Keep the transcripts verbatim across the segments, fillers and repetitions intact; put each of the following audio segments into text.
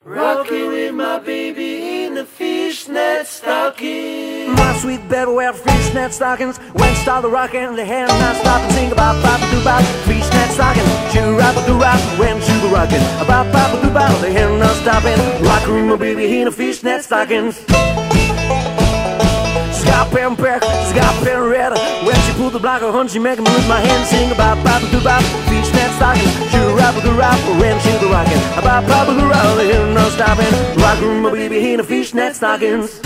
Rocking with my baby in the fishnet stocking. My sweet baby wear fishnet stockings. When started rocking, the hand not stop and sing about bop doo bop. Fishnet stockings, shoo rap doo rap. When she was rocking, about bop doo bop, the hand not stopping. Rocking with my baby in the fishnet stockings. Scalp and peck, scalp and red. When she pulled the block of hun, she make me lose my hand. Sing about bop doo bop. Fishnet stockings, shoo rap doo rap. When she was rocking, about bop doo rap, the hand not stopping. Rocking with my baby in the fishnet stockings.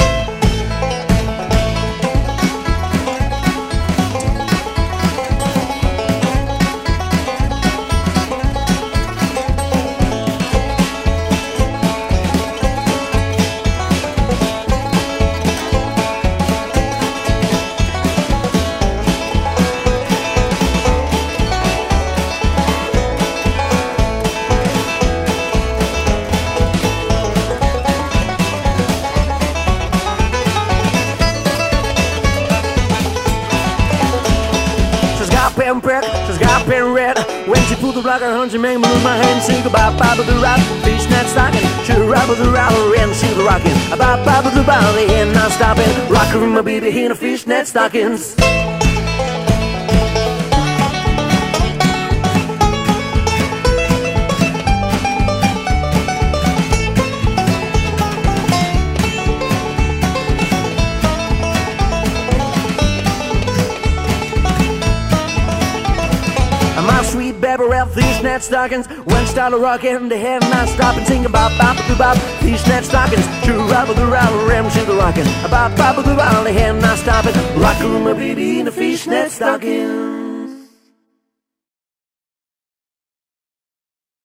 And peck, she's got pen red. When she pulled the block her hun, she made me lose my hand. Sing about Baba the Rock, fishnet stocking. She rabble the rabble and she was rocking. About Baba the Bally and not stopping. Rocking with my baby in the fishnet stockings. My sweet baby wear fishnet stockings. When started rocking, the hand not stopping. Sing about bop doo bop, fishnet stockings. Shoo rabble the rabble, ram she the rocking. About bop doo bop, the hand not stopping. Rocking with my baby in the fishnet stockings.